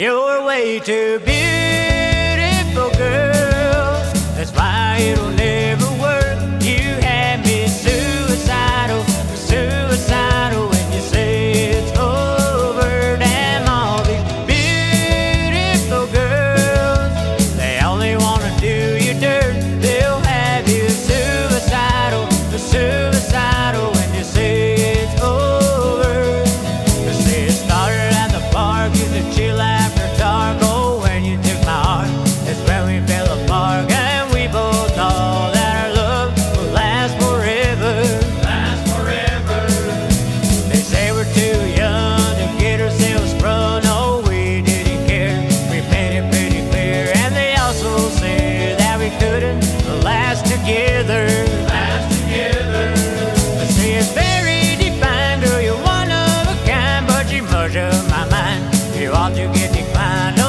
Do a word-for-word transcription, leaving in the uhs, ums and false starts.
You're way too beautiful, girl. That's why it'll never work. You had me suicidal, suicidal when you say it's over. Damn, all these beautiful girls, they only wanna do you dirt. They'll have you suicidal, suicidal when you say it's over. They say it started at the park, used to chill after dark. Oh, when you took my heart, that's when we fell apart. And we both know that our love will last forever. Last forever. They say we're too young to get ourselves sprung. No, we didn't care. We made it pretty clear. And they also say that we couldn't last together. Last together. They say it's very defined, girl. You're one of a kind, but you much of my mind. You ought to get declined.